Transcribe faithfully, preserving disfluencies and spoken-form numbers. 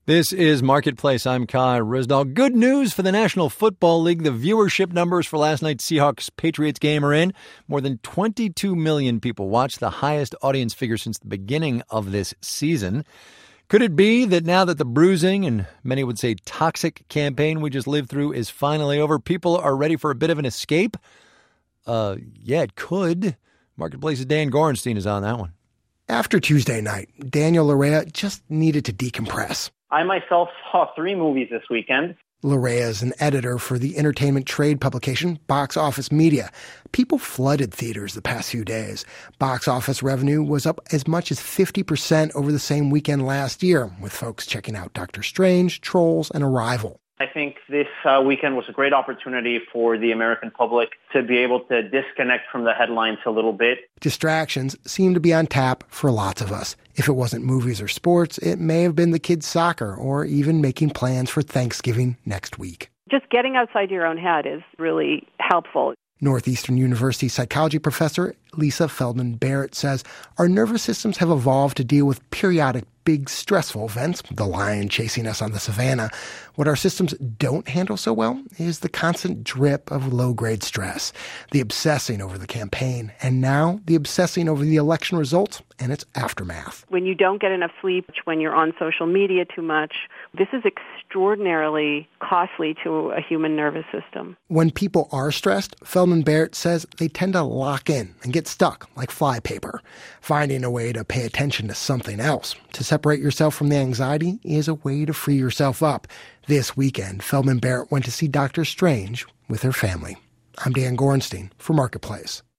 This is Marketplace. I'm Kai Ryssdal. Good news for the National Football League. The viewership numbers for last night's Seahawks-Patriots game are in. More than twenty-two million people watched, the highest audience figure since the beginning of this season. Could it be that now that the bruising and many would say toxic campaign we just lived through is finally over, people are ready for a bit of an escape? Uh, yeah, it could. Marketplace's Dan Gorenstein is on that one. After Tuesday night, Daniel Larea just needed to decompress. I myself saw three movies this weekend. Larea is an editor for the entertainment trade publication Box Office Media. People flooded theaters the past few days. Box office revenue was up as much as fifty percent over the same weekend last year, with folks checking out Doctor Strange, Trolls, and Arrival. I think this uh, weekend was a great opportunity for the American public to be able to disconnect from the headlines a little bit. Distractions seem to be on tap for lots of us. If it wasn't movies or sports, it may have been the kids' soccer or even making plans for Thanksgiving next week. Just getting outside your own head is really helpful. Northeastern University psychology professor Lisa Feldman Barrett says our nervous systems have evolved to deal with periodic big stressful events, the lion chasing us on the savannah. What our systems don't handle so well is the constant drip of low-grade stress, the obsessing over the campaign, and now the obsessing over the election results and its aftermath. When you don't get enough sleep, when you're on social media too much, this is extraordinarily costly to a human nervous system. When people are stressed, Feldman Barrett says they tend to lock in and get stuck like flypaper. Finding a way to pay attention to something else, to separate yourself from the anxiety, is a way to free yourself up. This weekend, Feldman Barrett went to see Doctor Strange with her family. I'm Dan Gorenstein for Marketplace.